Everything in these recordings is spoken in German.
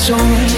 songs.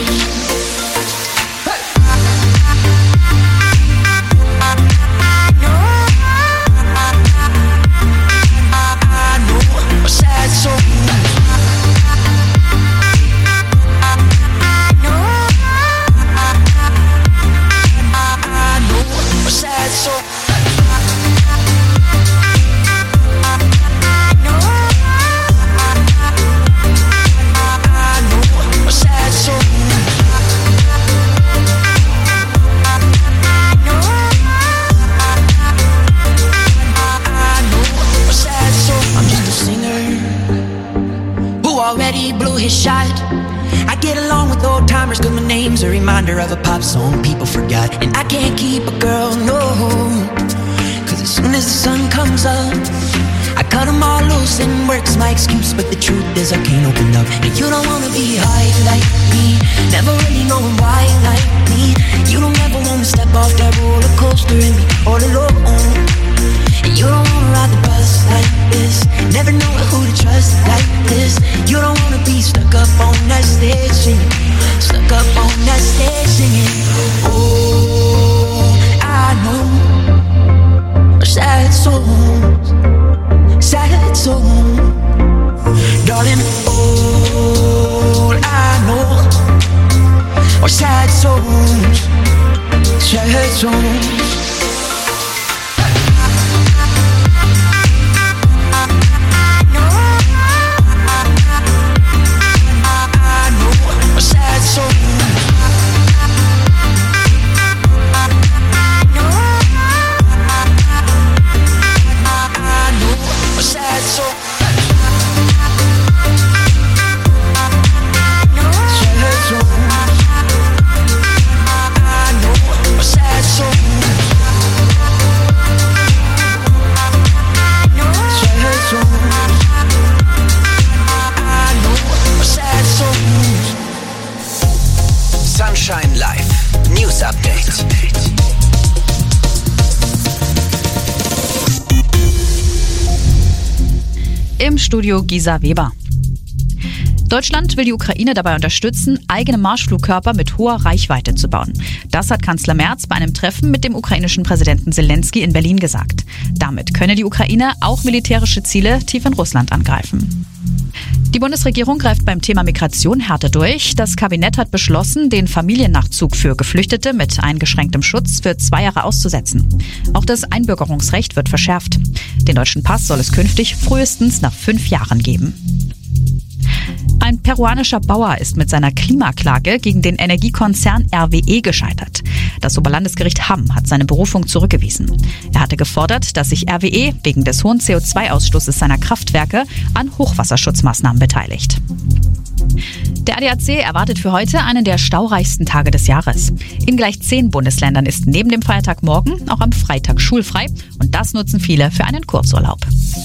Already blew his shot. I get along with old timers cause my name's a reminder of a pop song people forgot. And I can't keep a girl, no, cause as soon as the sun comes up I cut them all loose and work's my excuse. But the truth is I can't open up. And you don't wanna be high like me, never really knowing why like me. You don't ever wanna step off that roller coaster and be all alone. And you don't wanna ride the bus like this, never knowing who to trust like this. You don't wanna be stuck up on that stage singing, stuck up on that stage singing. Oh, I know sad songs, sad songs, darling. All I know are sad songs, sad songs. Sunshine Live News Update. Im Studio Gisa Weber. Deutschland will die Ukraine dabei unterstützen, eigene Marschflugkörper mit hoher Reichweite zu bauen. Das hat Kanzler Merz bei einem Treffen mit dem ukrainischen Präsidenten Zelensky in Berlin gesagt. Damit könne die Ukraine auch militärische Ziele tief in Russland angreifen. Die Bundesregierung greift beim Thema Migration härter durch. Das Kabinett hat beschlossen, den Familiennachzug für Geflüchtete mit eingeschränktem Schutz für 2 Jahre auszusetzen. Auch das Einbürgerungsrecht wird verschärft. Den deutschen Pass soll es künftig frühestens nach 5 Jahren geben. Ein peruanischer Bauer ist mit seiner Klimaklage gegen den Energiekonzern RWE gescheitert. Das Oberlandesgericht Hamm hat seine Berufung zurückgewiesen. Er hatte gefordert, dass sich RWE wegen des hohen CO2-Ausstoßes seiner Kraftwerke an Hochwasserschutzmaßnahmen beteiligt. Der ADAC erwartet für heute einen der staureichsten Tage des Jahres. In gleich 10 Bundesländern ist neben dem Feiertag morgen auch am Freitag schulfrei. Und das nutzen viele für einen Kurzurlaub.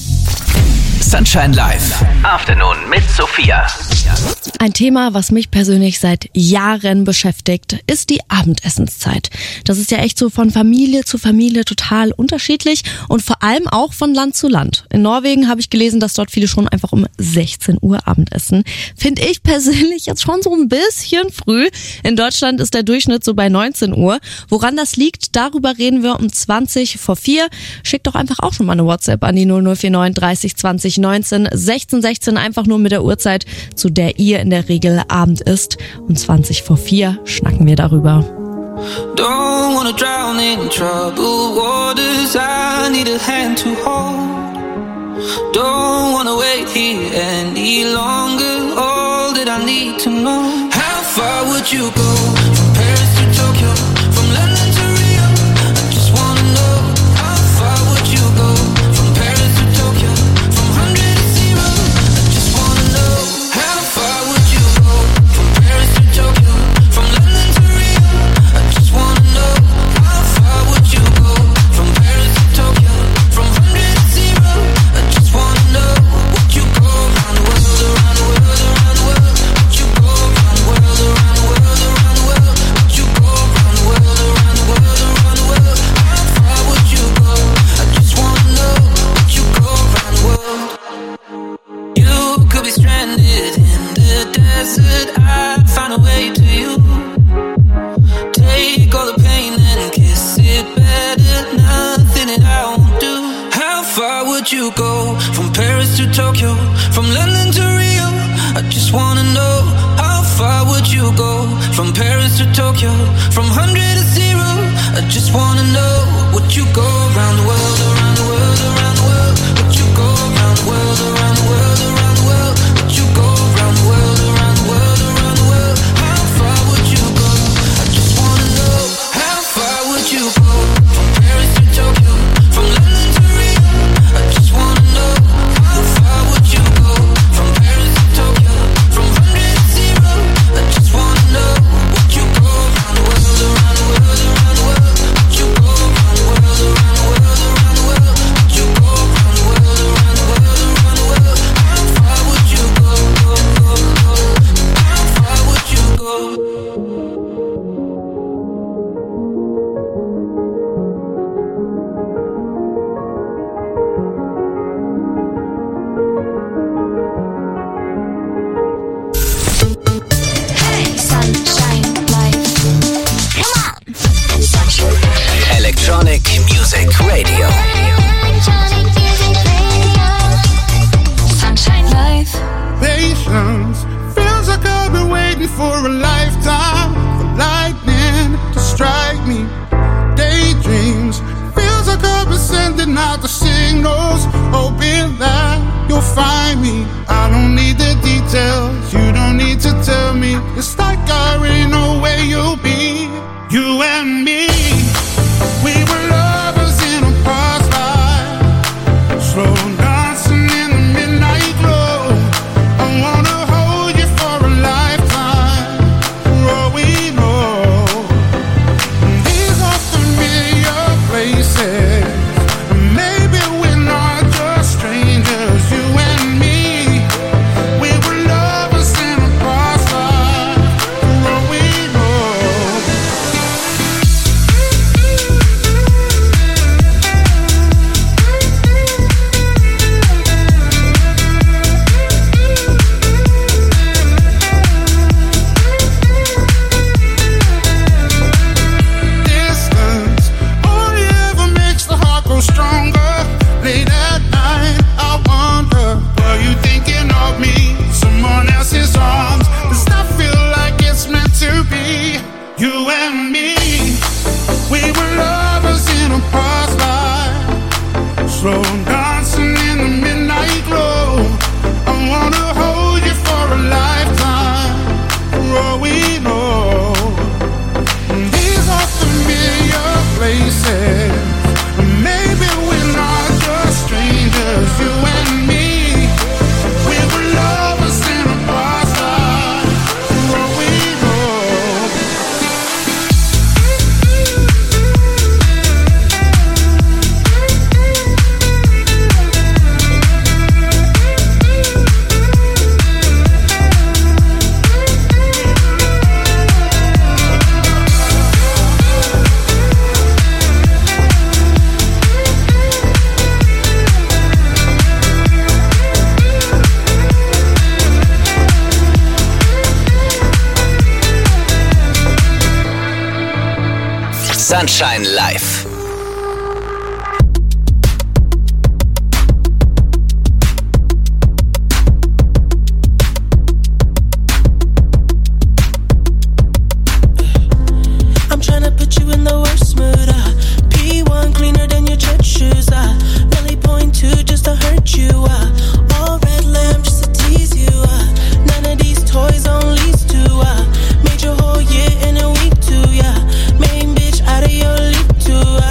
Sunshine Live Afternoon mit Sophia. Ein Thema, was mich persönlich seit Jahren beschäftigt, ist die Abendessenszeit. Das ist ja echt so von Familie zu Familie total unterschiedlich und vor allem auch von Land zu Land. In Norwegen habe ich gelesen, dass dort viele schon einfach um 16 Uhr Abendessen. Finde ich persönlich jetzt schon so ein bisschen früh. In Deutschland ist der Durchschnitt so bei 19 Uhr. Woran das liegt, darüber reden wir um 20 vor 4. Schickt doch einfach auch schon mal eine WhatsApp an die 0049 30 20 19 16 16, einfach nur mit der Uhrzeit, zu der ihr in der Regel Abend isst. Um 20 vor 4 schnacken wir darüber. Don't wanna drown in troubled waters, I need a hand to hold. Don't wanna wait here any longer, all that I need to know. How far would you go? From Paris to Tokyo, from London to Rio, I just wanna know. How far would you go? From Paris to Tokyo, from 100 to 0, I just wanna know. How far would you go? From Paris to Tokyo, from London to Rio, I just wanna know. How far would you go? From Paris to Tokyo, from 100 to 0, I just wanna know. Would you go around the world, around the world, around the world? Would you go around the world, around the world, around the world? Would you go around the world, around the world, around the world? How far would you go? I just wanna know. Would you go around the world? You could be stranded in the desert, I'd find a way you go? From Paris to Tokyo, from 100 to 0. I just wanna know, would you go around the world, around the world, around the world? Would you go around the world, around the world, around the world? Would you go around the world, around the world, around the world? How far would you go? I just wanna know, how far would you go? From Paris to Tokyo, from London to Rio. I just wanna know, how far would you go? From Paris to Tokyo, from 100 to 0. I just wanna know, would you go around the world, around the world, around the world? Would you go around the world, around the world, around the world? Would you go around the world, around the world, around the world? How far would you go? How far would you go? Electronic Music Radio. Sunshine Life. Patience feels like I've been waiting for a lifetime for lightning to strike me. Daydreams feels like I've been sending out the signals, hoping that you'll find me. I don't need the details, you don't need to tell me. It's like I already know where you'll be. You and me, we were lovers in a past life, slow dancing in the midnight glow. I wanna hold you for a lifetime, for all we know. These are familiar places, maybe we're not just strangers. You and me, we were lovers in a past life, for all we know. Distance only ever makes the heart grow stronger. Late at night, I wonder, are you thinking of me? Someone else's arms. Does that feel like it's meant to be? You and me, we were lovers in a past life, slow dancing in the midnight glow. I wanna hold you for a lifetime, for all we know. These are familiar places, maybe we're not just strangers. You and me, we were lovers in a past life, for all we know. Sunshine Live. I'm tryna put you in the worst mood. P1 cleaner than your church shoes. Really point to just to hurt you. All red lamp just to tease you. None of these toys on lease to. Made your whole year in a week too. Yeah, main bitch out of your league too.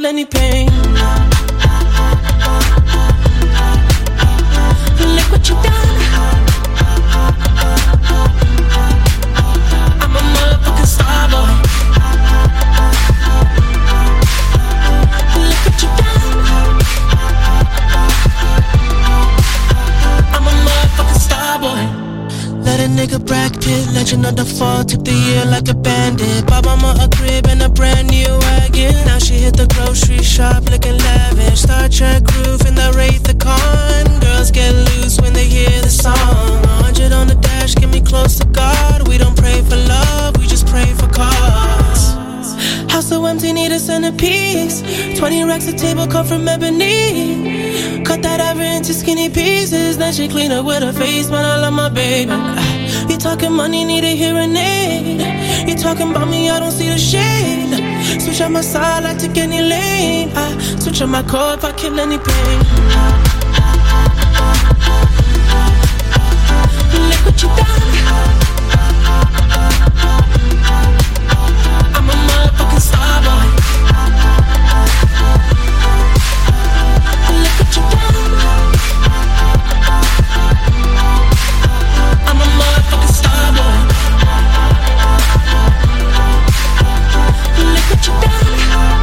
kill any pain. Look what you done. I'm a motherfucking star boy. Look what you done. I'm a motherfucking star boy. Let a nigga Brad Pitt, legend of the fall, took the year like a bandit. Bought mama a crib and a brand new wagon. Now she hit the grocery shop looking lavish. Star Trek roof in the Wraith the Con. Girls get loose when they hear the song. 100 on the dash, get me close to God. We don't pray for love, we just pray for cause. House so empty, need a centerpiece. 20 racks of table cut from ebony. Cut that ever into skinny pieces. Then she clean up with her face, man, I love my baby. You talking money, need a hearing aid. You talking about me, I don't see the shade. Switch on my side, I take any lane. I switch on my core if I kill any pain. Look what you done. I'm a motherfucking star boy. Look what you done. I'm a motherfucking star boy. Look what you done.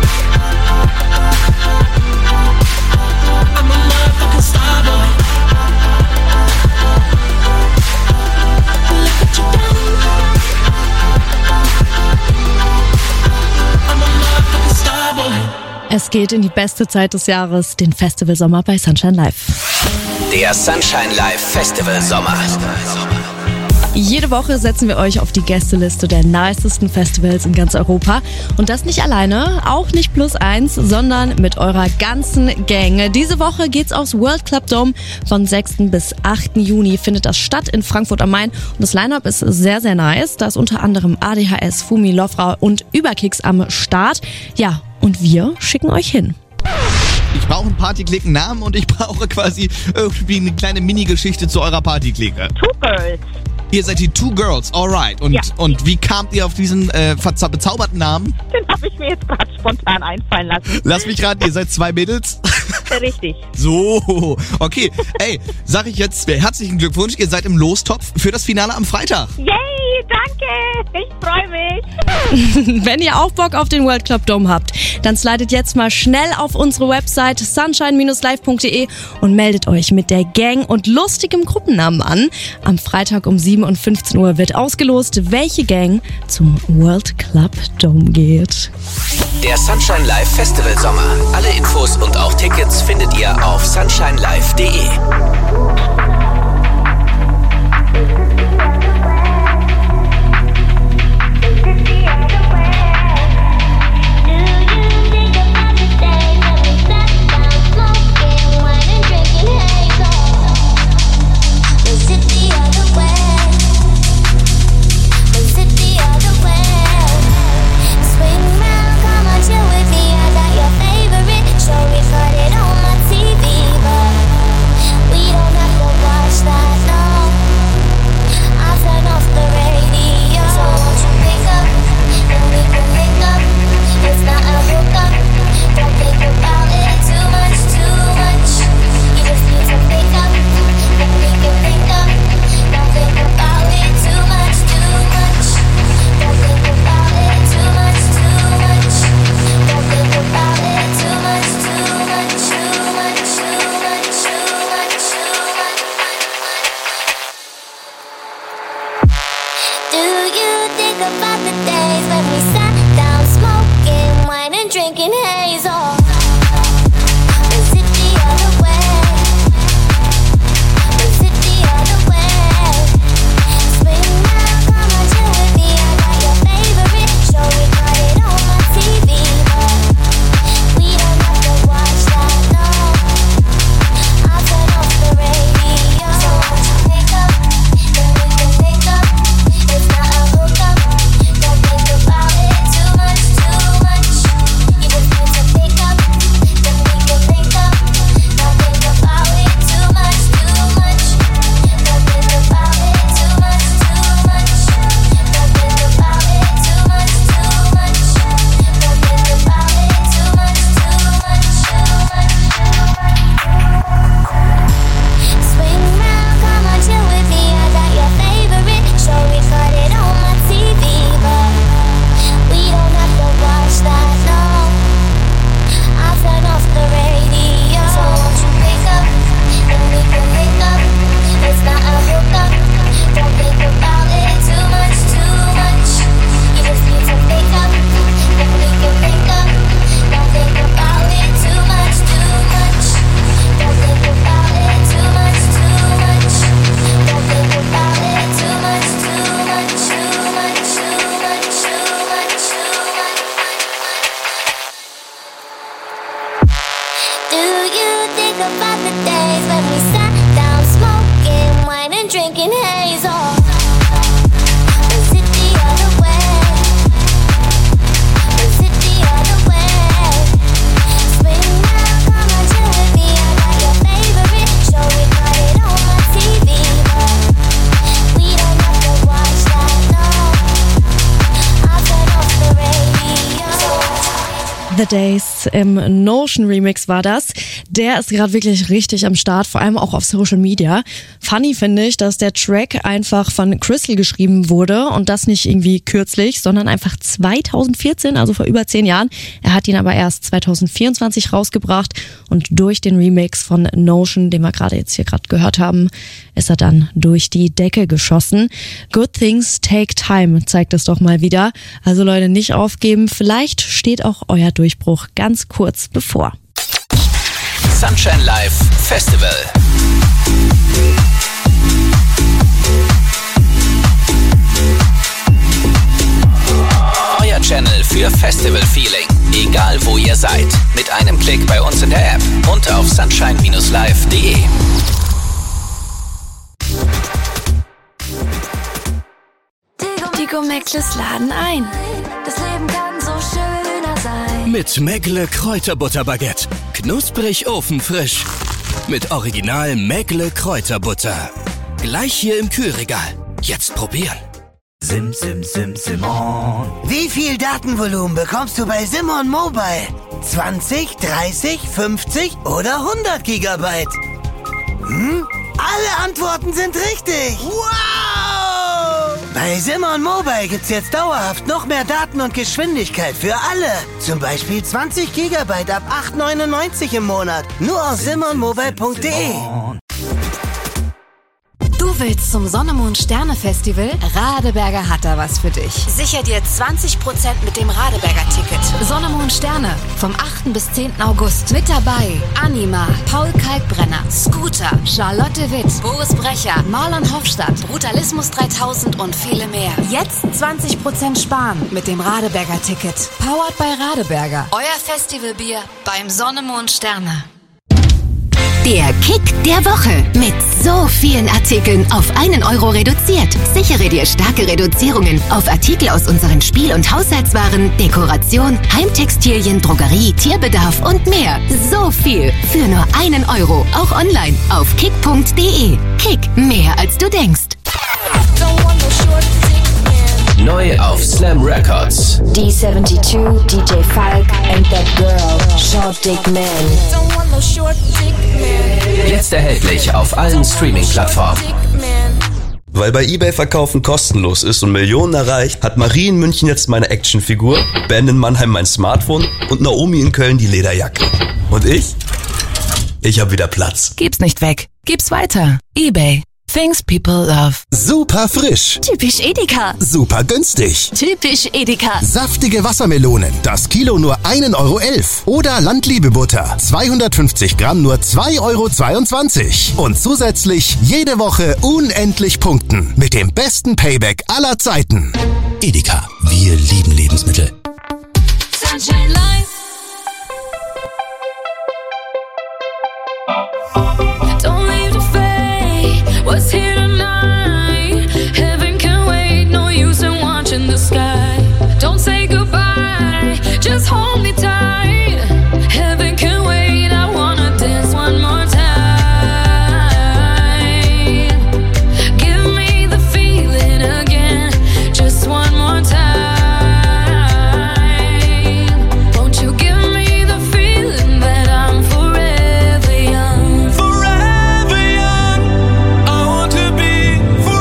I'm a motherfucking star boy. Look what you done. I'm a motherfucking star boy. Es geht in die beste Zeit des Jahres, den Festival Sommer bei Sunshine Live. Der Sunshine Live Festival Sommer. Jede Woche setzen wir euch auf die Gästeliste der nicesten Festivals in ganz Europa. Und das nicht alleine, auch nicht +1, sondern mit eurer ganzen Gang. Diese Woche geht's aufs World Club Dome. Von 6. bis 8. Juni findet das statt in Frankfurt am Main. Und das Line-Up ist sehr, sehr nice. Da ist unter anderem ADHS, Fumi, Lofra und Überkicks am Start. Ja, und wir schicken euch hin. Ich brauche einen Partyklicken-Namen und ich brauche quasi irgendwie eine kleine Mini-Geschichte zu eurer Partyklicke. Two Girls. Ihr seid die Two Girls, alright. Und, Ja. und wie kamt ihr auf diesen bezauberten Namen? Den habe ich mir jetzt gerade spontan einfallen lassen. Lass mich raten, ihr seid 2 Mädels? Richtig. So, okay. Ey, sag ich jetzt herzlichen Glückwunsch, ihr seid im Lostopf für das Finale am Freitag. Yay, danke. Ich freue mich. Wenn ihr auch Bock auf den World Club Dome habt, dann slidet jetzt mal schnell auf unsere Website sunshine-live.de und meldet euch mit der Gang und lustigem Gruppennamen an. Am Freitag um 7 und 15 Uhr wird ausgelost, welche Gang zum World Club Dome geht. Der Sunshine Live Festival Sommer. Alle Infos und auch Tickets findet ihr auf sunshinelive.de. Show recorded on my TV, but we don't have to Do you think about the days when we sat down smoking wine and drinking haze? Or was it the other way? Was it the other way? Spring now, come on, chill with me. I got your favorite show, we got it on my TV, but we don't have to watch that, no. I'll turn off the radio. The Days im Notion Remix war das. Der ist gerade wirklich richtig am Start, vor allem auch auf Social Media. Funny finde ich, dass der Track einfach von Crystal geschrieben wurde und das nicht irgendwie kürzlich, sondern einfach 2014, also vor über 10 Jahren. Er hat ihn aber erst 2024 rausgebracht und durch den Remix von Notion, den wir gerade gehört haben, ist er dann durch die Decke geschossen. Good things take time, zeigt es doch mal wieder. Also Leute, nicht aufgeben, vielleicht steht auch euer Durchbruch ganz kurz bevor. Sunshine Live Festival. Euer Channel für Festival-Feeling. Egal wo ihr seid. Mit einem Klick bei uns in der App und auf sunshine-live.de. Tigo Mäckles laden ein. Das Leben kann so schöner sein. Mit Mäckle Kräuterbutterbaguette. Knusprig ofenfrisch. Mit Original Mäckle Kräuterbutter. Gleich hier im Kühlregal. Jetzt probieren. Simon. Wie viel Datenvolumen bekommst du bei Simon Mobile? 20, 30, 50 oder 100 Gigabyte? Alle Antworten sind richtig. Wow! Bei Simon Mobile gibt's jetzt dauerhaft noch mehr Daten und Geschwindigkeit für alle. Zum Beispiel 20 Gigabyte ab 8,99 im Monat. Nur auf simonmobile.de. Du willst zum Sonne-Mond-Sterne-Festival? Radeberger hat da was für dich. Sicher dir 20% mit dem Radeberger-Ticket. Sonne-Mond-Sterne vom 8. bis 10. August. Mit dabei Anima, Paul Kalkbrenner, Scooter, Charlotte Witt, Boris Brecher, Marlon Hofstadt, Brutalismus 3000 und viele mehr. Jetzt 20% sparen mit dem Radeberger-Ticket. Powered by Radeberger. Euer Festivalbier beim Sonne-Mond-Sterne. Der Kick der Woche. Mit so vielen Artikeln auf 1 Euro reduziert. Sichere dir starke Reduzierungen auf Artikel aus unseren Spiel- und Haushaltswaren, Dekoration, Heimtextilien, Drogerie, Tierbedarf und mehr. So viel für nur 1 Euro. Auch online auf kick.de. Kick, mehr als du denkst. Neu auf Slam Records. D72, DJ Falk and that girl, Short Dick Man. Jetzt erhältlich auf allen Streaming-Plattformen. Weil bei eBay Verkaufen kostenlos ist und Millionen erreicht, hat Marie in München jetzt meine Actionfigur, Ben in Mannheim mein Smartphone und Naomi in Köln die Lederjacke. Und ich? Ich hab wieder Platz. Gib's nicht weg. Gib's weiter. eBay. Things people love. Super frisch. Typisch Edeka. Super günstig. Typisch Edeka. Saftige Wassermelonen. Das Kilo nur 1,11 Euro. Oder Landliebe-Butter. 250 Gramm nur 2,22 Euro. Und zusätzlich jede Woche unendlich punkten. Mit dem besten Payback aller Zeiten. Edeka. Wir lieben Lebensmittel. Sunshine Life. What's here tonight? Heaven can wait, no use in watching the sky. Don't say goodbye, just hold me tight. Heaven can wait, I wanna dance one more time. Give me the feeling again, just one more time. Won't you give me the feeling that I'm forever young? Forever young. I want to be forever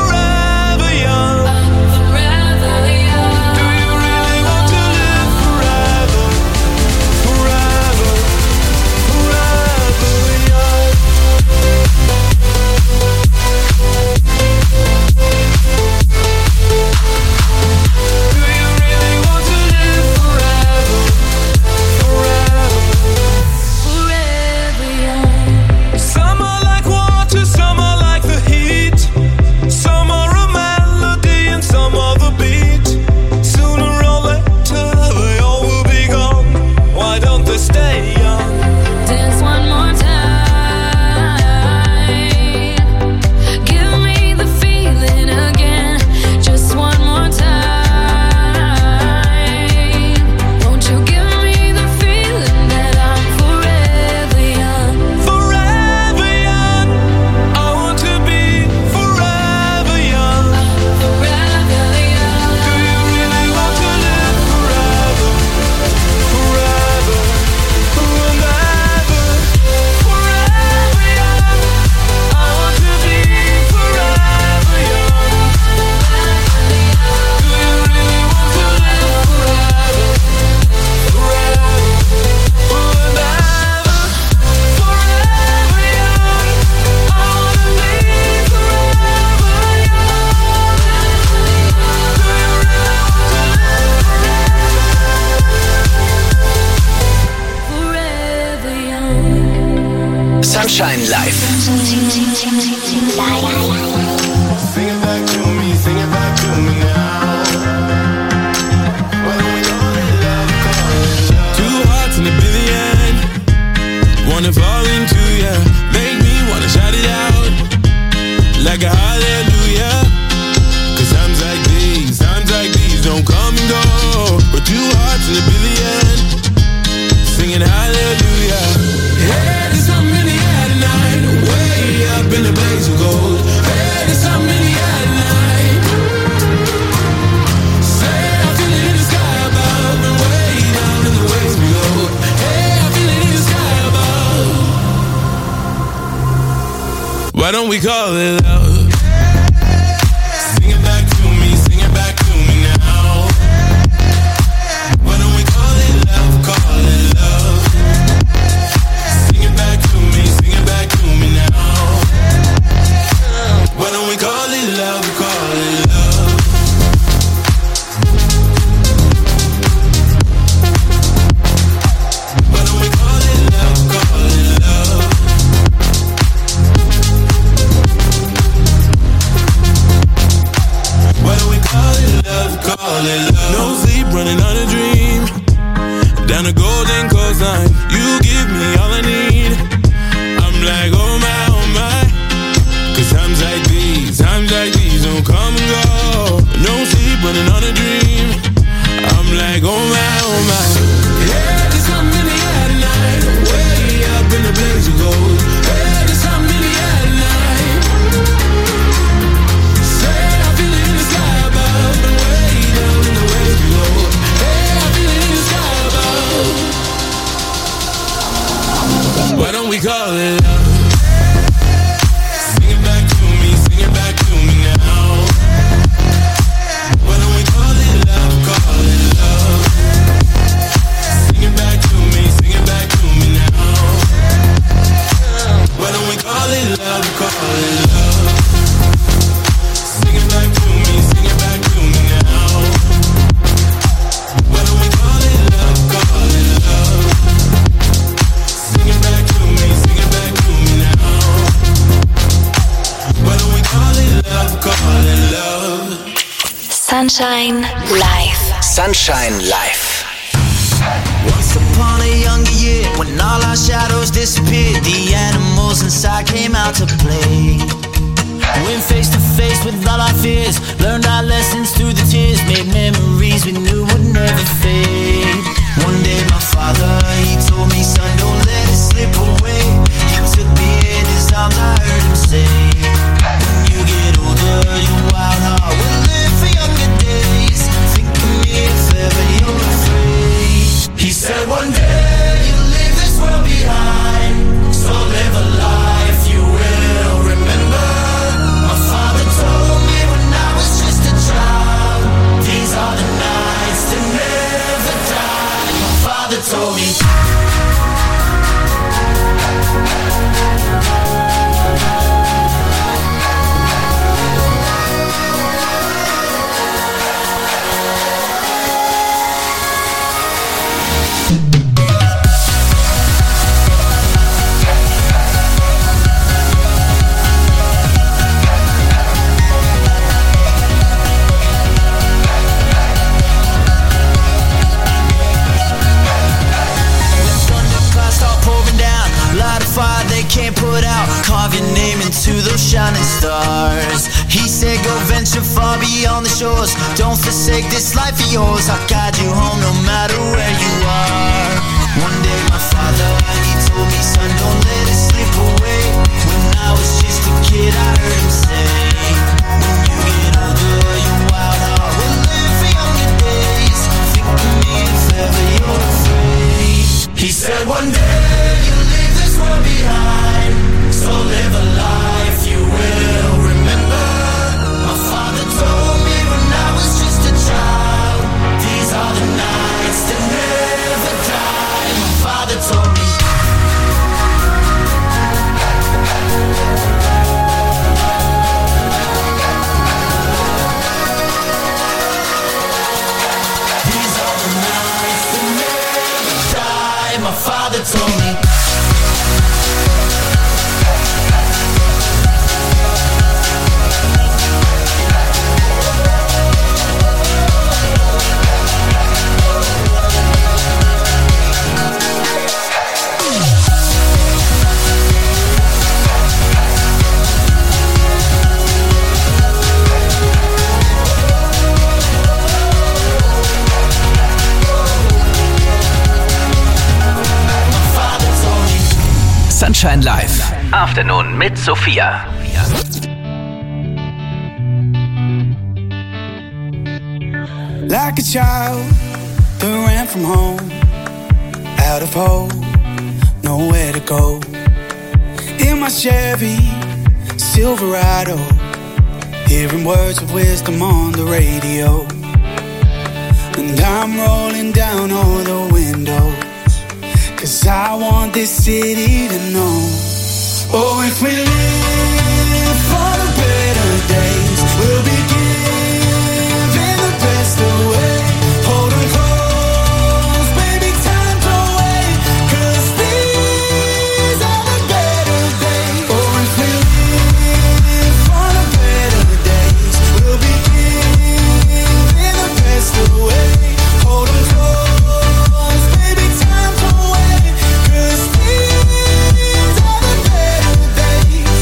Sunshine Live. Sing it back to me, sing it back to me now. Two hearts in a billion, wanna fall into ya, make me wanna shout it out like a hallelujah. Cause times like these don't come and go. But two hearts in a billion, singing hallelujah. Hey, there's something in the air tonight, way up in the blaze of gold. Hey, there's something in the air tonight. Say I feel it in the sky above, and way down in the waves below. Hey, I feel it in the sky above. Why don't we call it love? Sing it back to me, sing it back to me now. Why don't we call it love, call it love? Sing it back to me, sing it back to me now. Why don't we call it love, call it love? Why don't we call it love, call it love? Why don't we call it love, call it love? No sleep, running on a dream, down the golden coastline. You give me all I need. I'm like, oh my, cause times like these don't come and go. No sleep, running on a dream. I'm like, oh my, yeah, there's something in the air tonight, way up in the blaze of gold. Yeah, there's something in the air tonight. Say I feel it in the sky above, and way down in the waves below. Hey, I feel it in the sky above. Why don't we call it love? Sing it back to me, sing it back to me now. Why don't we call it love, call it love? Sing it back to me, sing it back to me now. Why don't we call it love, call it love? Sing it back to me, sing it back to me now. Why don't we call it love, call it love? Sing it back to me, sing it back to me now. Why don't we call it love, call it love? Sunshine Live. Sunshine Live. Once upon a younger year, when all our shadows disappeared, the animals inside came out to play. Went face to face with all our fears, learned our lessons through the tears, made memories we knew would never fade. One day my father, he told me, son, don't let it slip away. He took me in his arms, I heard him say, when you get older, your wild heart will live for younger days. Think of me if ever you're afraid. He said one day you'll leave this world behind, so live a life you will remember. My father told me when I was just a child, these are the nights that never die. My father told me. Fire they can't put out, carve your name into those shining stars. He said go venture far beyond the shores, don't forsake this life of yours. I'll guide you home no matter where you are. One day my father, he told me, son, don't let it slip away. When I was just a kid I heard him say, when you get older your wild heart will live for younger days. Think of me if ever you're afraid. He said one day you'll leave this world behind, so live a life you will remember. My father told me when I was just a child, these are the nights that never die. My father told me. These are the nights that never die. My father told me. Sunshine Live. Afternoon mit Sophia. Like a child that ran from home, out of hope, nowhere to go. In my Chevy Silverado, hearing words of wisdom on the radio. And I'm rolling down all the windows, 'cause I want this city to know. Oh, if we live for the better days, we'll be giving the best away. Hold 'em close, baby, time don't wait, 'cause these are the better days. Oh, if we live for the better days, we'll be giving the best away. Hold 'em close, baby, time don't wait, 'cause these are the better days.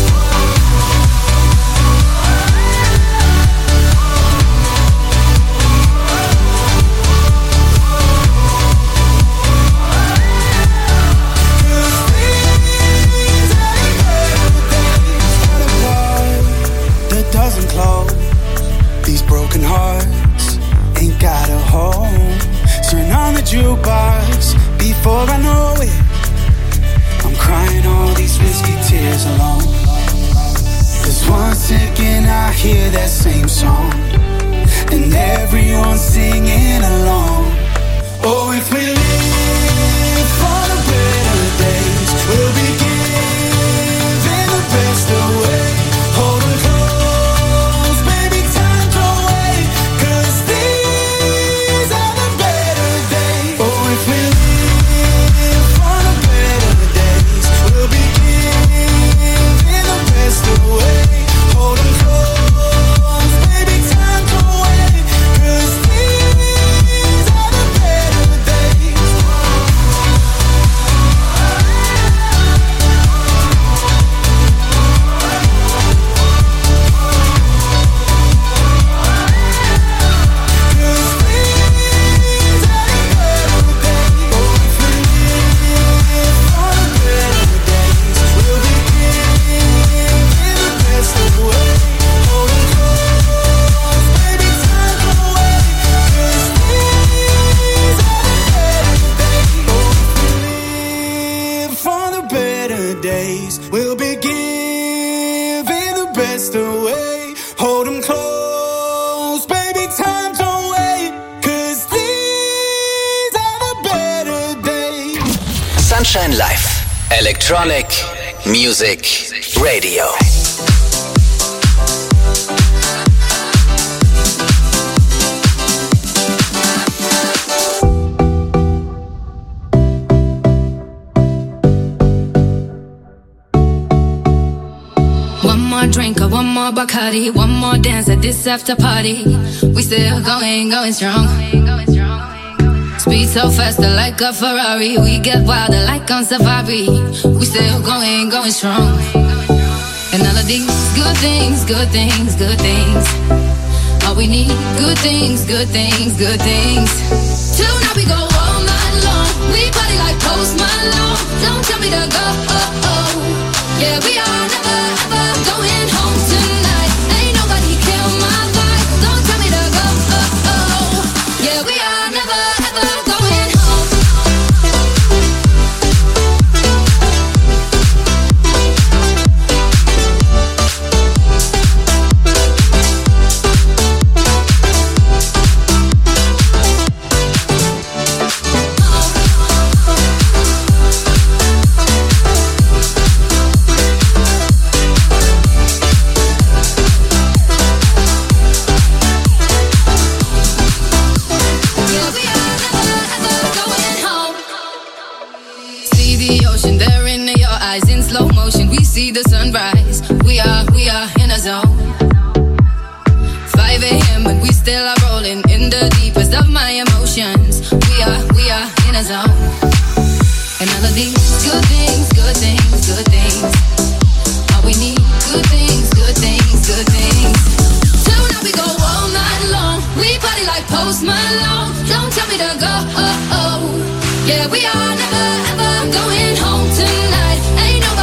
That doesn't close. These broken hearts ain't got a home. Turn on the jukebox before I know it. I'm crying all these whiskey tears alone. 'Cause once again I hear that same song, and everyone's singing along. Oh, if we live for the better days, we'll be giving the best away. Hold 'em close, baby, time don't wait, 'cause these are the better days. Oh, if we live for the better days, we'll be giving the best away. Hold 'em close, baby, time don't wait, 'cause these are the better days. For the better days, we'll be giving the best away. Hold 'em close, baby, time don't wait, 'cause these are the better days. Sunshine Live. Electronic Music Radio. One more drink or one more Bacardi, one more dance at this after party. We still going strong. Speed so faster like a Ferrari. We get wilder like on safari. We still going strong. And all of these good things, good things, good things. All we need, good things, good things, good things. Tonight we go all night long. We party like Post Malone. Don't tell me to go. Yeah, we are never ever going home tonight. Ain't nobody kill my vibe. Don't tell me to go. Yeah, we are never ever going home. See the sunrise, we are in a zone. 5 a.m. and we still are rolling in the deepest of my emotions. We are in a zone. And all of these good things, good things, good things. All we need, good things, good things, good things. Tonight we go all night long. We party like Post Malone. Don't tell me to go. Yeah, we are never ever going home tonight. Ain't no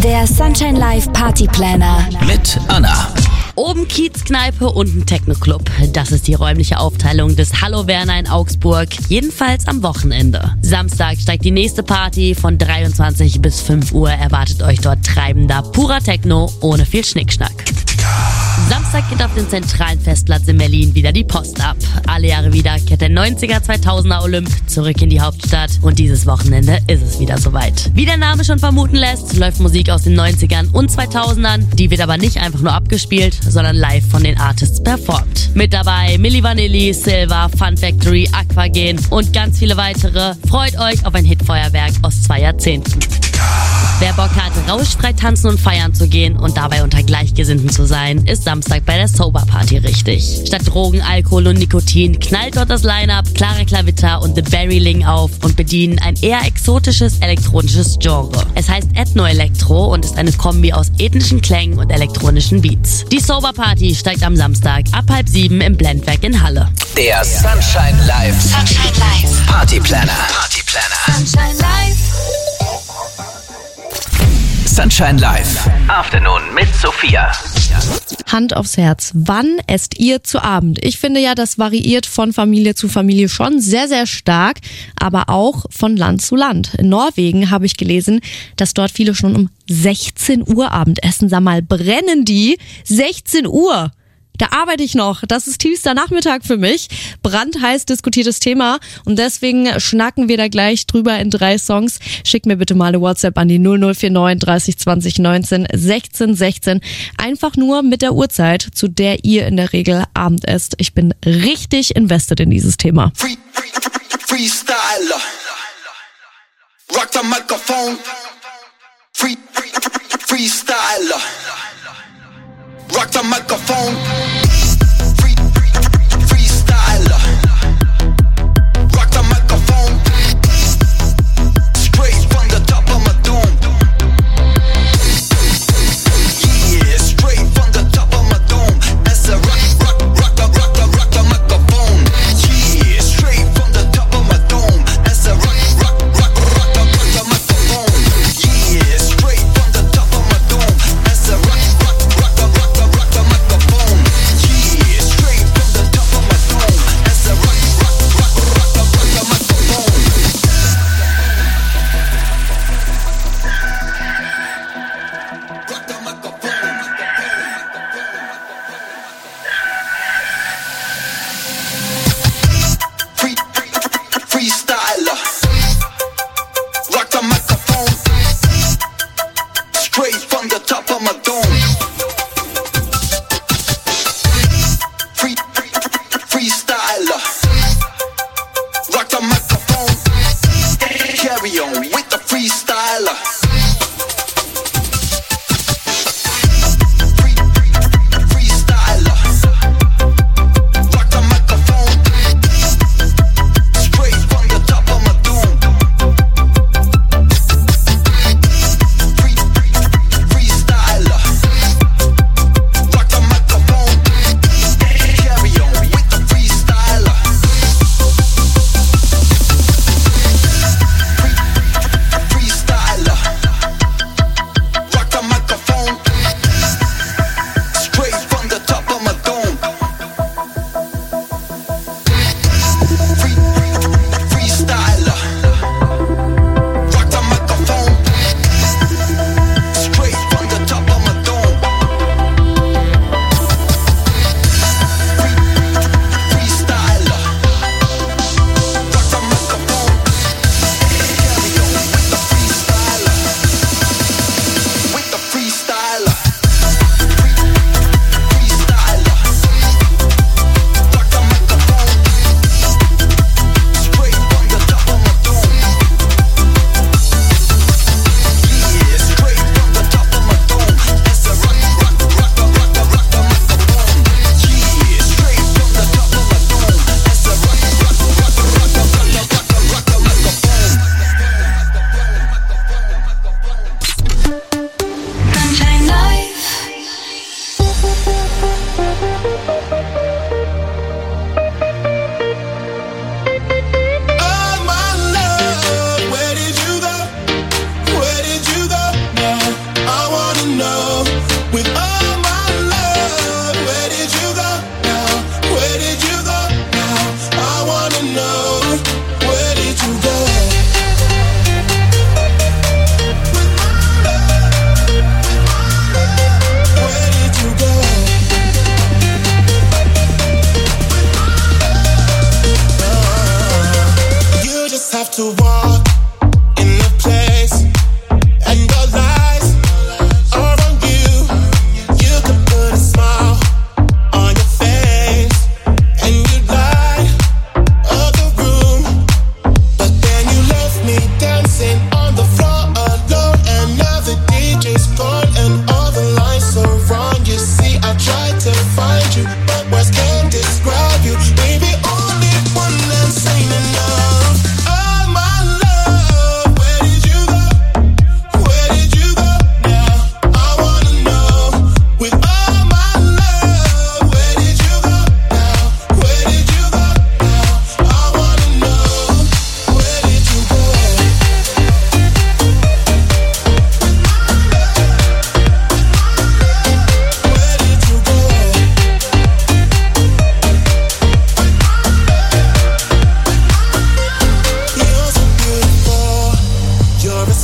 Der Sunshine Live Party Planner. Mit Anna. Oben Kiezkneipe, unten Techno-Club. Das ist die räumliche Aufteilung des Hallo Werner in Augsburg. Jedenfalls am Wochenende. Samstag steigt die nächste Party. Von 23 bis 5 Uhr erwartet euch dort treibender, purer Techno ohne viel Schnickschnack. Samstag geht auf dem zentralen Festplatz in Berlin wieder die Post ab. Alle Jahre wieder kehrt der 90er-2000er Olymp zurück in die Hauptstadt und dieses Wochenende ist es wieder soweit. Wie der Name schon vermuten lässt, läuft Musik aus den 90ern und 2000ern. Die wird aber nicht einfach nur abgespielt, sondern live von den Artists performt. Mit dabei Milli Vanilli, Silva, Fun Factory, Aquagen und ganz viele weitere. Freut euch auf ein Hitfeuerwerk aus 2 Jahrzehnten. Wer Bock hat, rauschfrei tanzen und feiern zu gehen und dabei unter Gleichgesinnten zu sein, ist Samstag bei der Sober Party richtig. Statt Drogen, Alkohol und Nikotin knallt dort das Line-Up Clara Clavitta und The Berryling auf und bedienen ein eher exotisches elektronisches Genre. Es heißt Ethno-Elektro und ist eine Kombi aus ethnischen Klängen und elektronischen Beats. Die Sober Party steigt am Samstag ab 6:30 im Blendwerk in Halle. Der Sunshine Live Party Planner. Sunshine Live. Sunshine Live Afternoon mit Sophia. Hand aufs Herz. Wann esst ihr zu Abend? Ich finde ja, das variiert von Familie zu Familie schon sehr, sehr stark, aber auch von Land zu Land. In Norwegen habe ich gelesen, dass dort viele schon um 16 Uhr Abend essen. Sag mal, brennen die? 16 Uhr! Da arbeite ich noch. Das ist tiefster Nachmittag für mich. Brandheiß diskutiertes Thema und deswegen schnacken wir da gleich drüber in 3 Songs. Schickt mir bitte mal eine WhatsApp an die 0049 30 20 19 16 16. Einfach nur mit der Uhrzeit, zu der ihr in der Regel Abend esst. Ich bin richtig invested in dieses Thema. Freestyler. Rock the microphone. Freestyler. Rock the microphone. Freestyler. Rock the microphone. Straight from the top of my dome. Yeah, straight from the top of my dome. As a rock the microphone. Yeah, straight from the top of my dome. As a rock the microphone. Yeah, straight from the top of my dome. As a rock the microphone.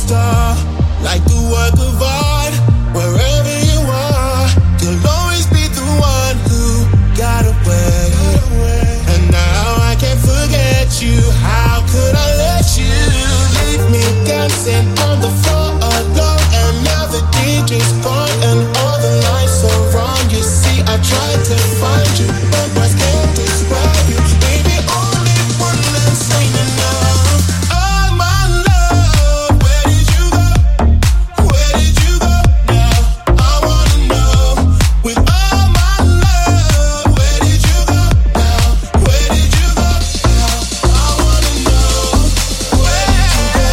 star, like a work of art. Wherever you are, you'll always be the one who got away. And now I can't forget you. How could I let you leave me dancing on the floor alone? And now the DJ's gone and all the lights are wrong. You see, I tried to find you, but words can't describe you. Baby, only one less ain't enough. Oh my love, where did you go? Where did you go now? I wanna know. With all my love, where did you go now? Where did you go now? I wanna know. Where did you go?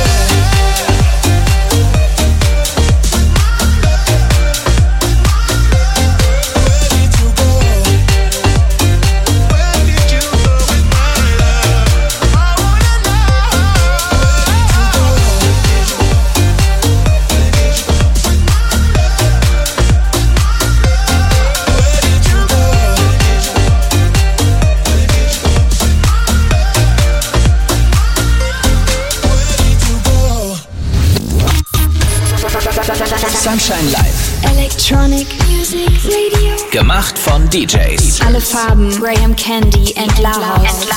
Sunshine Live. Electronic Music Radio. Gemacht von DJs. Alle Farben, Graham Candy and Lahouse.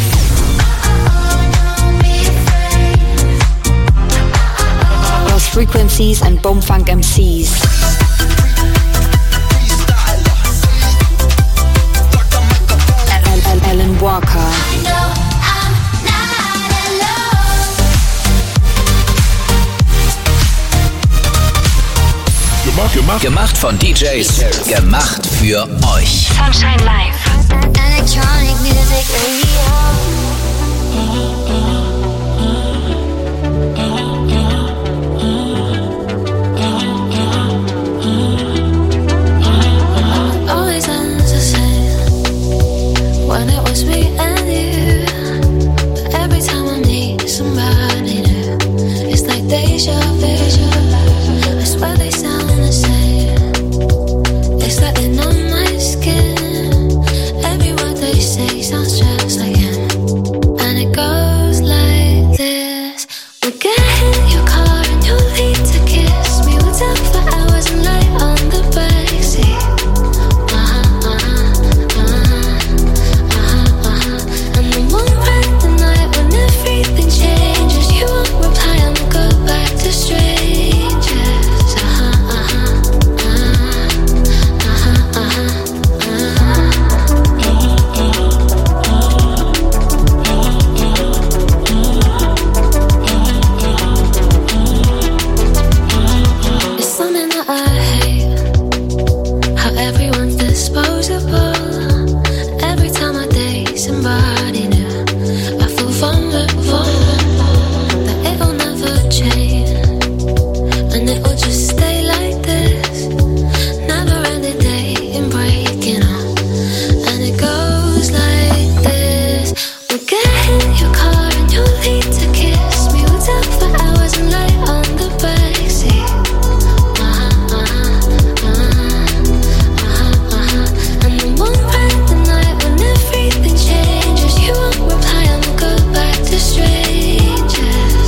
Lost Frequencies and Boomfunk MCs. Alan Walker. Gemacht von DJs. Gemacht für euch. Sunshine Live. Electronic Music Radio. Always ends the same when it was me and you. But every time I meet somebody new, it's like deja vu. I swear they sound the same. It's like they know my skin. Every word they say sounds just like him. And it goes like this. We'll get in your car and you'll lead to kiss me. We'll talk for hours and lie on the backseat. And then we'll ride the night when everything changes. You won't reply and we'll go back to strangers. It's something that I hate, how everyone's disposable. Every time I date somebody new, I feel vulnerable, that it'll never change, and it'll just stay like this. Never ending dating, breaking up, and it goes like this. We'll get in your car and you'll lead to kiss me. We'll talk for hours and lie on the backseat. And then we'll ride the night when everything changes. You won't reply and we'll go back to strangers.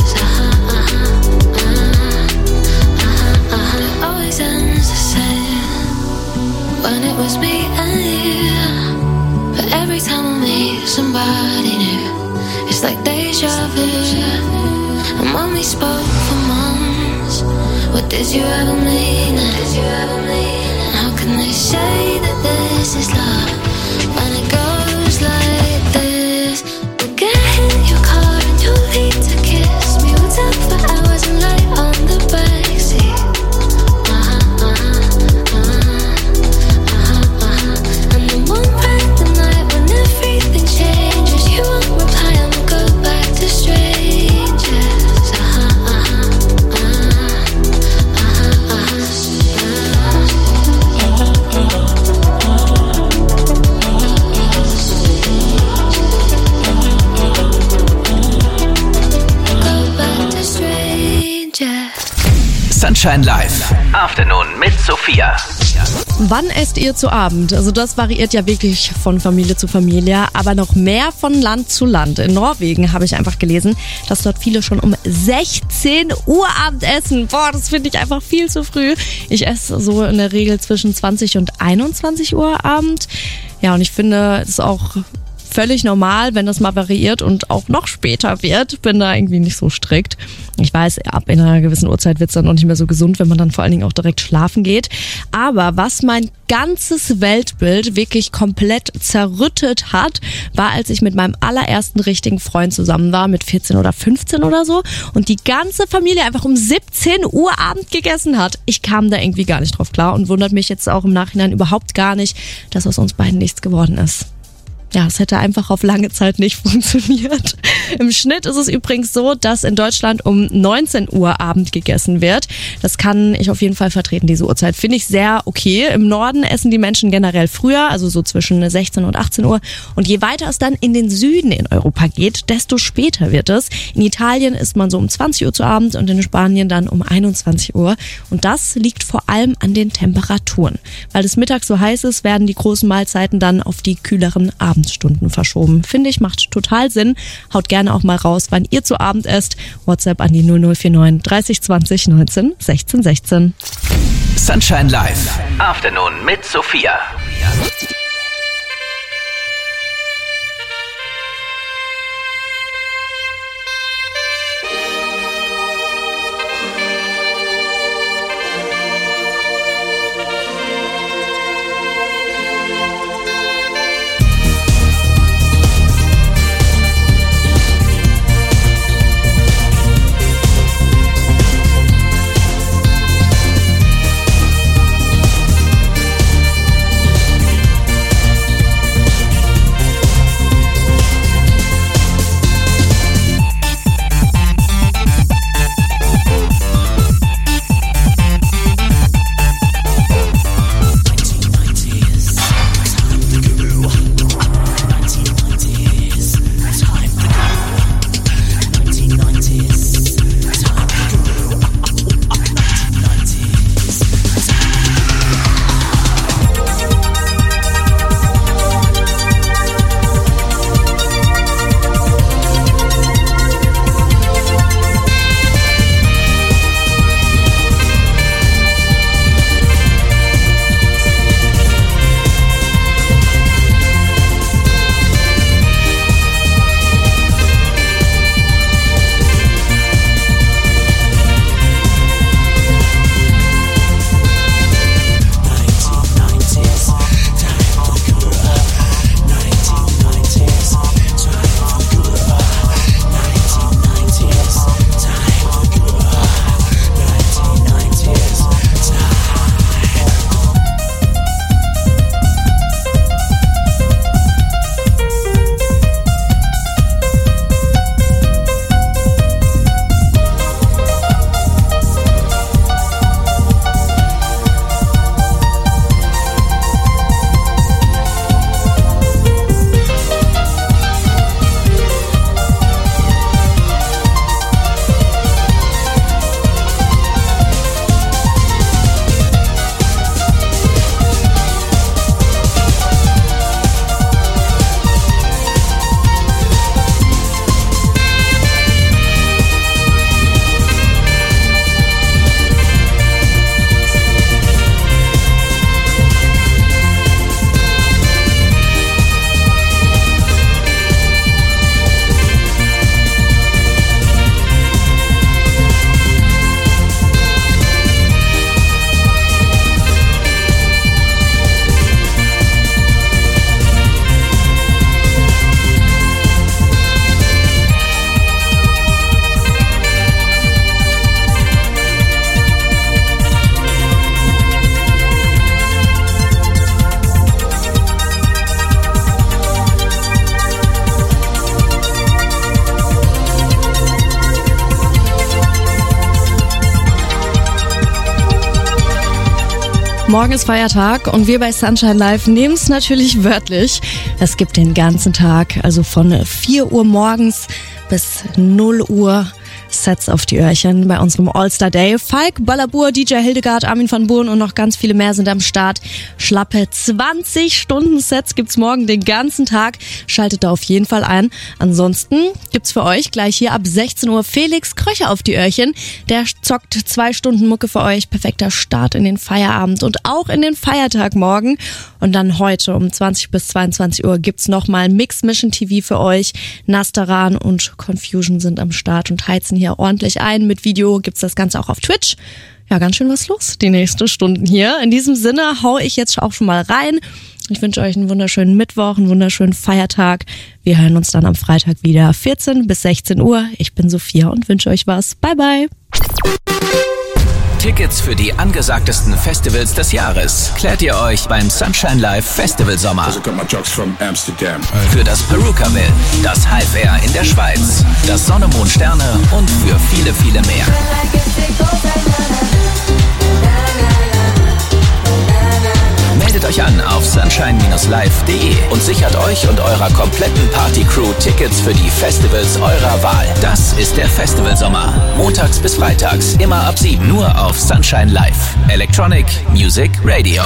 It always ends the same when it was me and you. But every time I meet somebody new, it's like deja vu. And when we spoke for months, what did you ever mean? And how can they say that this is love when it goes like this? We'll get in your car and you'll lead to kiss me. We'll talk for hours and lie on the backseat. And then we'll ride the night when everything changes. You won't reply and we'll go back to strangers. Go back to strangers. Sunshine Live. Afternoon mit Sophia. Wann esst ihr zu Abend? Also das variiert ja wirklich von Familie zu Familie, aber noch mehr von Land zu Land. In Norwegen habe ich einfach gelesen, dass dort viele schon um 16 Uhr Abend essen. Boah, das finde ich einfach viel zu früh. Ich esse so in der Regel zwischen 20 und 21 Uhr Abend. Ja, und ich finde, es ist auch völlig normal, wenn das mal variiert und auch noch später wird. Bin da irgendwie nicht so strikt. Ich weiß, ab in einer gewissen Uhrzeit wird es dann auch nicht mehr so gesund, wenn man dann vor allen Dingen auch direkt schlafen geht. Aber was mein ganzes Weltbild wirklich komplett zerrüttet hat, war, als ich mit meinem allerersten richtigen Freund zusammen war, mit 14 oder 15 oder so, und die ganze Familie einfach um 17 Uhr Abend gegessen hat. Ich kam da irgendwie gar nicht drauf klar und wundert mich jetzt auch im Nachhinein überhaupt gar nicht, dass aus uns beiden nichts geworden ist. Ja, es hätte einfach auf lange Zeit nicht funktioniert. Im Schnitt ist es übrigens so, dass in Deutschland um 19 Uhr Abend gegessen wird. Das kann ich auf jeden Fall vertreten, diese Uhrzeit. Finde ich sehr okay. Im Norden essen die Menschen generell früher, also so zwischen 16 und 18 Uhr. Und je weiter es dann in den Süden in Europa geht, desto später wird es. In Italien isst man so um 20 Uhr zu Abend und in Spanien dann um 21 Uhr. Und das liegt vor allem an den Temperaturen. Weil es mittags so heiß ist, werden die großen Mahlzeiten dann auf die kühleren Abendstunden verschoben. Finde ich, macht total Sinn. Haut gerne auch mal raus, wann ihr zu Abend esst. WhatsApp an die 0049 30 20 19 16 16. Sunshine Live. Afternoon mit Sophia. Morgen ist Feiertag und wir bei Sunshine Live nehmen es natürlich wörtlich. Es gibt den ganzen Tag, also von 4 Uhr morgens bis 0 Uhr Sets auf die Öhrchen bei unserem All-Star Day. Falk, Balabur, DJ Hildegard, Armin van Buuren und noch ganz viele mehr sind am Start. Schlappe 20-Stunden-Sets gibt's morgen den ganzen Tag. Schaltet da auf jeden Fall ein. Ansonsten gibt's für euch gleich hier ab 16 Uhr Felix Kröcher auf die Öhrchen. Der zockt 2 Stunden Mucke für euch. Perfekter Start in den Feierabend und auch in den Feiertag morgen. Und dann heute um 20 bis 22 Uhr gibt's nochmal Mix Mission TV für euch. Nastaran und Confusion sind am Start und heizen hier ordentlich ein. Mit Video gibt's das Ganze auch auf Twitch. Ja, ganz schön was los die nächsten Stunden hier. In diesem Sinne hau ich jetzt auch schon mal rein. Ich wünsche euch einen wunderschönen Mittwoch, einen wunderschönen Feiertag. Wir hören uns dann am Freitag wieder 14 bis 16 Uhr. Ich bin Sophia und wünsche euch was. Bye, bye. Tickets für die angesagtesten Festivals des Jahres klärt ihr euch beim Sunshine Live Festival Sommer. Für das Perukaville, das Hive Air in der Schweiz, das Sonne, Mond, Sterne und für viele, viele mehr. Meldet euch an auf sunshine-live.de und sichert euch und eurer kompletten Party-Crew Tickets für die Festivals eurer Wahl. Das ist der Festivalsommer. Montags bis freitags, immer ab 7, nur auf Sunshine Live. Electronic Music Radio.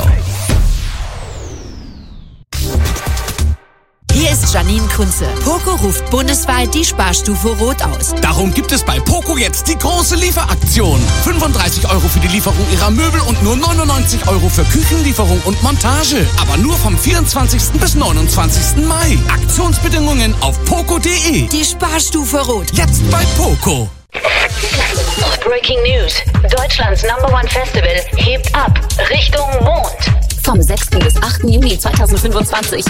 Hier ist Janine Kunze. Poco ruft bundesweit die Sparstufe Rot aus. Darum gibt es bei Poco jetzt die große Lieferaktion. 35 € für die Lieferung ihrer Möbel und nur 99 € für Küchenlieferung und Montage. Aber nur vom 24. bis 29. Mai. Aktionsbedingungen auf poco.de. Die Sparstufe Rot. Jetzt bei Poco. Breaking News. Deutschlands #1 Festival hebt ab Richtung Mond. Vom 6. bis 8. Juni 2025.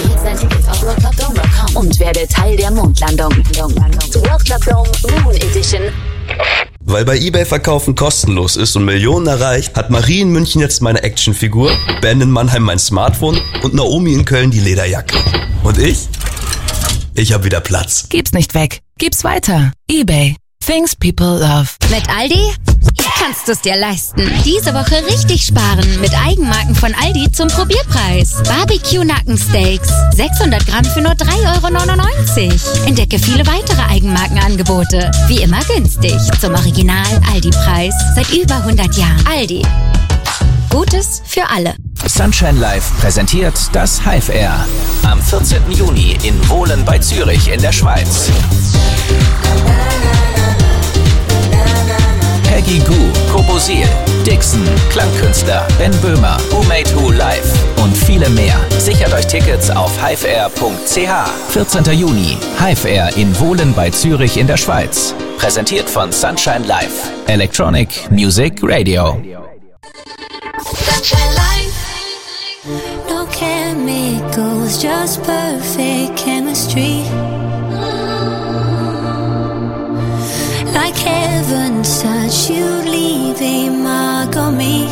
Und werde Teil der Mondlandung. World Club Dome Moon Edition. Weil bei eBay Verkaufen kostenlos ist und Millionen erreicht, hat Marie in München jetzt meine Actionfigur, Ben in Mannheim mein Smartphone und Naomi in Köln die Lederjacke. Und ich? Ich hab wieder Platz. Gib's nicht weg. Gib's weiter. eBay. Things people love. Mit Aldi kannst du es dir leisten. Diese Woche richtig sparen mit Eigenmarken von Aldi zum Probierpreis. Barbecue-Nackensteaks, 600 Gramm für nur 3,99 €. Entdecke viele weitere Eigenmarkenangebote. Wie immer günstig. Zum Original-Aldi-Preis. Seit über 100 Jahren. Aldi. Gutes für alle. Sunshine Live präsentiert das Hive Air. Am 14. Juni in Wohlen bei Zürich in der Schweiz. Peggy Goo, Kobosil, Dixon, Klangkünstler, Ben Böhmer, Who Made Who Live und viele mehr. Sichert euch Tickets auf hiveair.ch. 14. Juni, Hive Air in Wohlen bei Zürich in der Schweiz. Präsentiert von Sunshine Live. Electronic Music Radio. Sunshine Life. No chemicals, just perfect chemistry. Like heaven's touch, you leave a mark on me.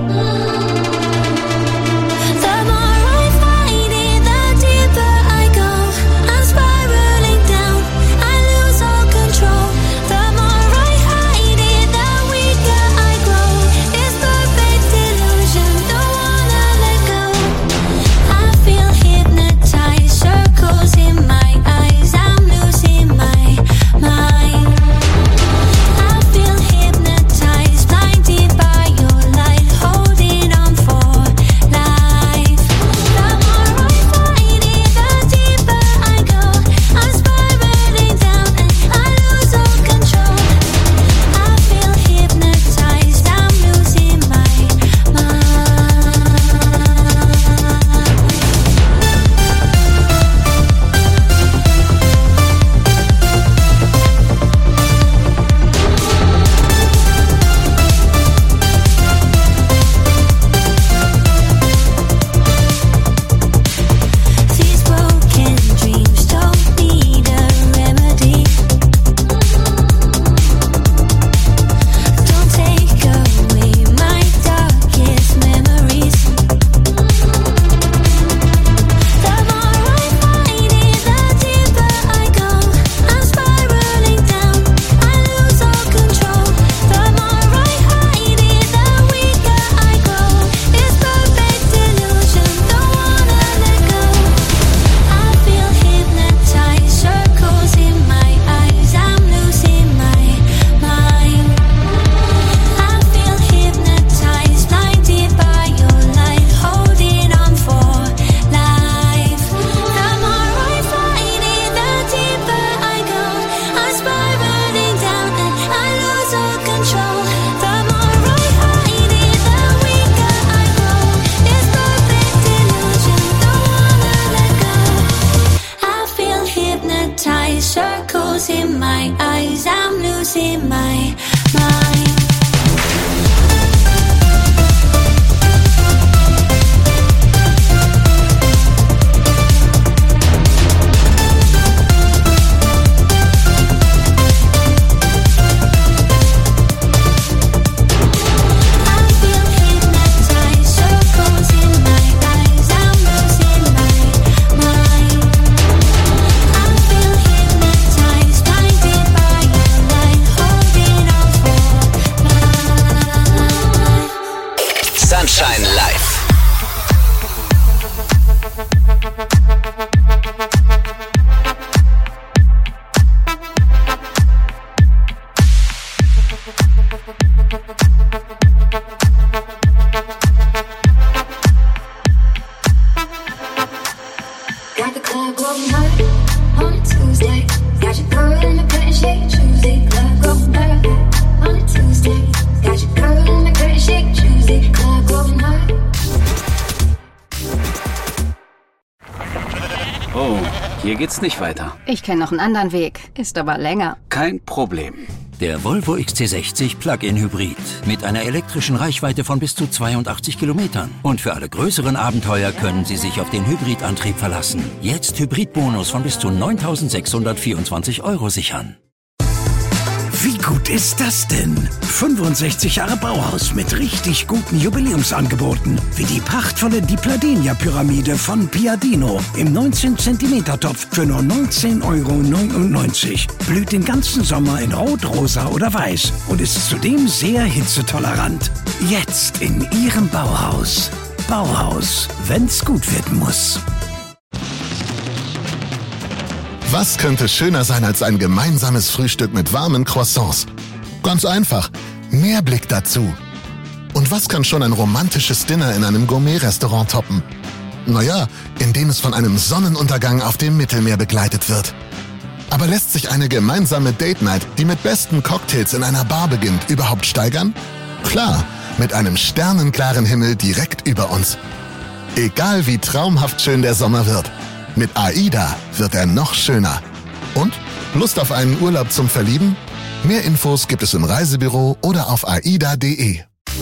The more I find it, the deeper I go. I'm spiraling down, I lose all control. The more I hide it, the weaker I grow. It's perfect illusion, don't wanna let go. I feel hypnotized, circles in my eyes. I'm losing my mind. I feel hypnotized. my eyes, I'm losing my mind. Sunshine Live. Got the club going hard on a Tuesday. Got your girl in the curtain shake Tuesday. Club going hard on a Tuesday. Got your girl in the curtain shake Tuesday. Club going hard. Oh, hier geht's nicht weiter. Ich kenne noch einen anderen Weg, ist aber länger. Kein Problem. Der Volvo XC60 Plug-in Hybrid mit einer elektrischen Reichweite von bis zu 82 Kilometern. Und für alle größeren Abenteuer können Sie sich auf den Hybridantrieb verlassen. Jetzt Hybridbonus von bis zu 9.624 € sichern. Wie gut ist das denn? 65 Jahre Bauhaus mit richtig guten Jubiläumsangeboten. Wie die prachtvolle Di Pladenia-Pyramide von Piadino im 19 cm Topf für nur 19,99 €. Blüht den ganzen Sommer in Rot, Rosa oder Weiß und ist zudem sehr hitzetolerant. Jetzt in Ihrem Bauhaus. Bauhaus, wenn's gut werden muss. Was könnte schöner sein als ein gemeinsames Frühstück mit warmen Croissants? Ganz einfach, mehr Blick dazu. Und was kann schon ein romantisches Dinner in einem Gourmet-Restaurant toppen? Naja, indem es von einem Sonnenuntergang auf dem Mittelmeer begleitet wird. Aber lässt sich eine gemeinsame Date-Night, die mit besten Cocktails in einer Bar beginnt, überhaupt steigern? Klar, mit einem sternenklaren Himmel direkt über uns. Egal wie traumhaft schön der Sommer wird. Mit AIDA wird er noch schöner. Und? Lust auf einen Urlaub zum Verlieben? Mehr Infos gibt es im Reisebüro oder auf aida.de.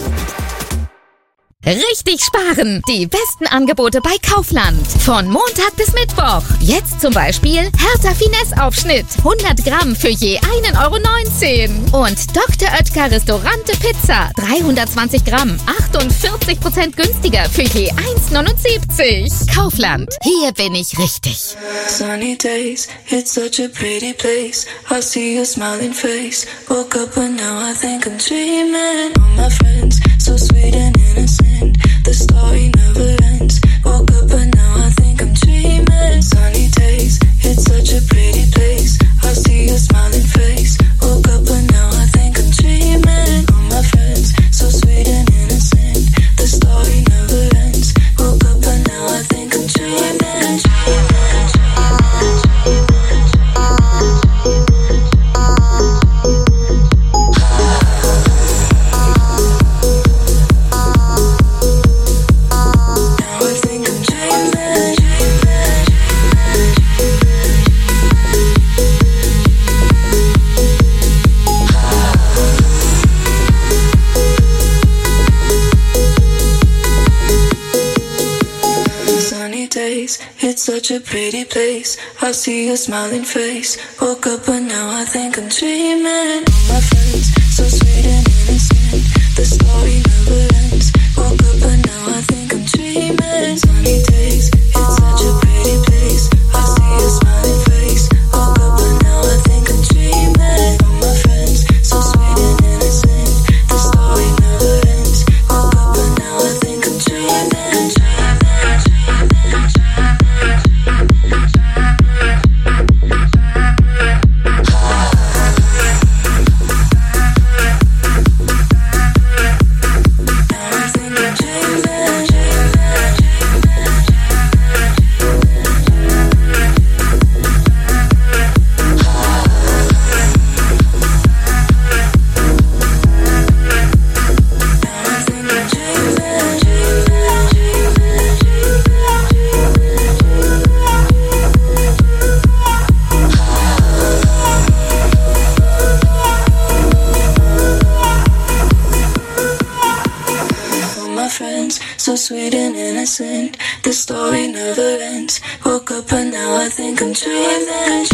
Richtig sparen! Die besten Angebote bei Kaufland. Von Montag bis Mittwoch. Jetzt zum Beispiel Hertha Finesse-Aufschnitt. 100 Gramm für je 1,19 € Und Dr. Oetker Restaurante Pizza. 320 Gramm. 48% günstiger für je 1,79 €. Kaufland. Hier bin ich richtig. Sunny days, it's such a pretty place. I see your smiling face. Woke up and now I think I'm dreaming. All my friends, so sweet and innocent. The story never ends. Woke up and now I think I'm dreaming. Sunny days, it's such a pretty place. I see your smiling face. Woke up and now I think I'm dreaming. All my friends, so sweet and innocent. The story never ends. Woke up and now I think I'm dreaming. It's such a pretty place. I see your smiling face. Woke up and now I think I'm dreaming. All my friends, so sweet and innocent. The story never ends. Woke up and now I think I'm dreaming. Sunny days, it's such a pretty place. I see your smiling face. Woke up and now I think I'm dreaming. All my friends, so sweet and innocent. The story never ends. Woke up and now I think I'm dreaming. friends, so sweet and innocent. The story never ends. Woke up and now I think I'm dreaming.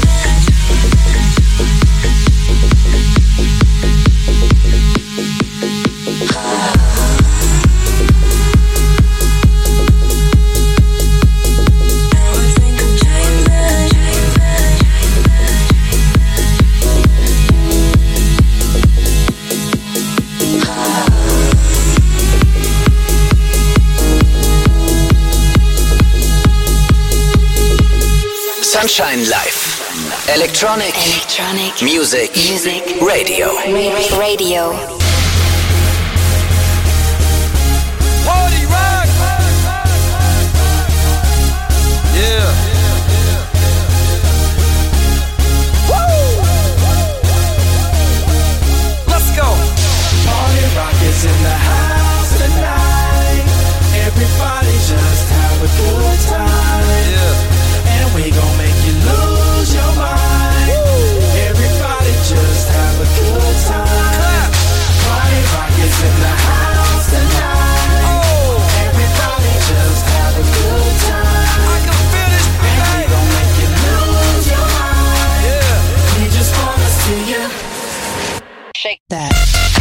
Sunshine Live. Electronic Music Radio. Party rock. Yeah. Woo. Let's go. Party rock is in the house tonight. Everybody just have a good time. Yeah. And we gon' make you lose your mind. Everybody just have a good time. Party rock is in the house tonight. Everybody just have a good time. I can feel this, and we gon' make you lose your mind. Yeah. We just wanna see you shake that.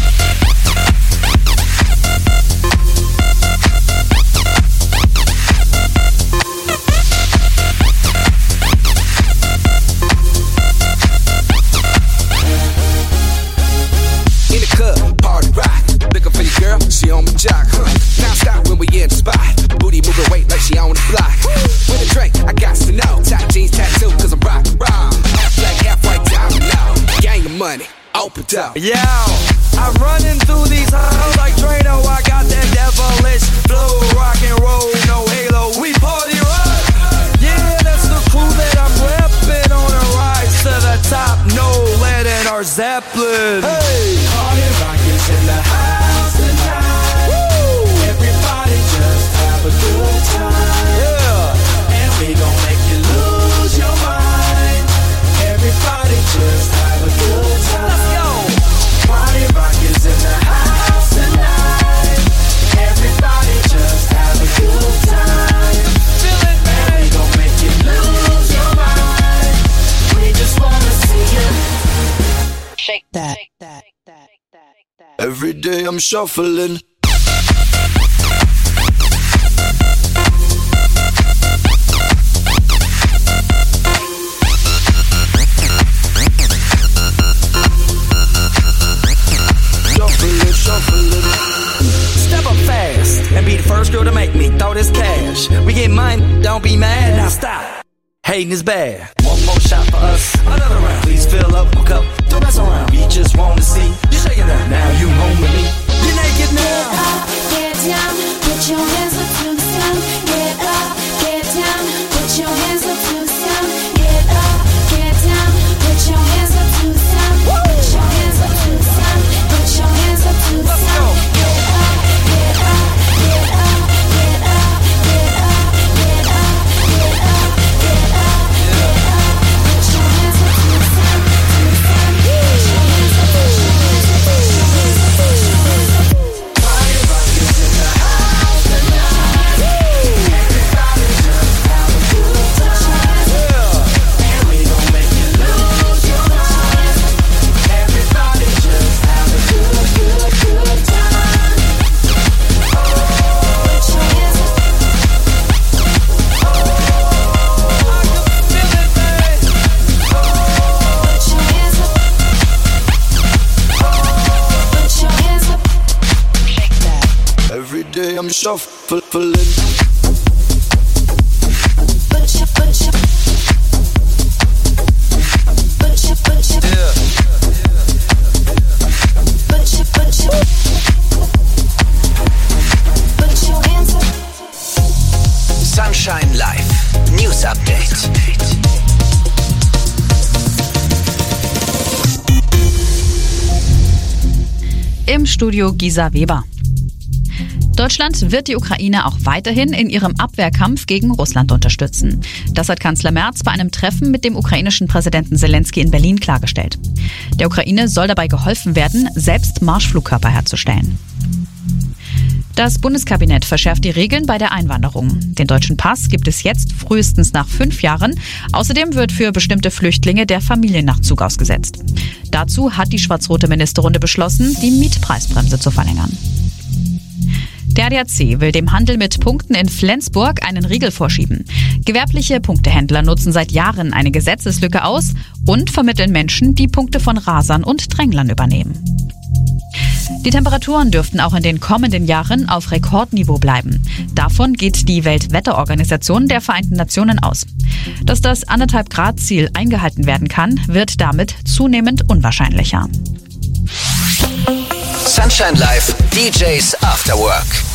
She on my jock, Now stop when we in the spot. Booty moving weight like she on the block. With a drink, I got to know. Tight jeans, tattoo, cause I'm rock. Half black, half white, down now. Gang of money, open up. Yo, I'm running through these halls like Drano. I got that devilish flow, rock and roll, no halo. We party rock. Yeah, that's the crew that I'm repping on a rise to the top. No lead in our Zeppelin. Hey, party rock is in the house tonight. Woo. Everybody just have a good time. Yeah, and we gon' make you lose your mind. Everybody just have a good time. Let's go. Party rock is in the house tonight. Everybody just have a good time. Feel it, man. And we gon' make you lose your mind. We just wanna see you shake that. Every day I'm shuffling. Shuffling. Step up fast and be the first girl to make me throw this cash. We get mine, don't be mad. Now stop. Hating is bad. One more shot for us, another round. Please fill up a cup, don't mess around. We just wanna see you shaking that. Now you home with me. You're naked now. Get up, get down, put your hands up to the sound. Get up, get down, put your hands up to the sound. Get up, get down, put your hands up to the sound. Put your hands up to the sound. Put your hands up to the sound. Get up, get up, get up, get up, get up, get up, get up, get up, get up. Put your hands up to the sound, to the sound. Put your hands up, put your hands up, put your hands up, put your hands up. Party rock is in the house tonight. Everybody just have a good time. And we gon' make you lose your mind. Everybody just have a good time. Put your hands up. Feel it, man. Put your hands up. Put your hands up. Shake that. Every day I'm shuffling. Put your Yeah. put your hands up. Sunshine Live. News Update. Im Studio Gisa Weber. Deutschland wird die Ukraine auch weiterhin in ihrem Abwehrkampf gegen Russland unterstützen. Das hat Kanzler Merz bei einem Treffen mit dem ukrainischen Präsidenten Zelensky in Berlin klargestellt. Der Ukraine soll dabei geholfen werden, selbst Marschflugkörper herzustellen. Das Bundeskabinett verschärft die Regeln bei der Einwanderung. Den deutschen Pass gibt es jetzt frühestens nach 5 Jahren. Außerdem wird für bestimmte Flüchtlinge der Familiennachzug ausgesetzt. Dazu hat die schwarz-rote Ministerrunde beschlossen, die Mietpreisbremse zu verlängern. Der ADAC will dem Handel mit Punkten in Flensburg einen Riegel vorschieben. Gewerbliche Punktehändler nutzen seit Jahren eine Gesetzeslücke aus und vermitteln Menschen, die Punkte von Rasern und Dränglern übernehmen. Die Temperaturen dürften auch in den kommenden Jahren auf Rekordniveau bleiben. Davon geht die Weltwetterorganisation der Vereinten Nationen aus. Dass das 1,5-Grad-Ziel eingehalten werden kann, wird damit zunehmend unwahrscheinlicher. Sunshine Live, DJs After Work.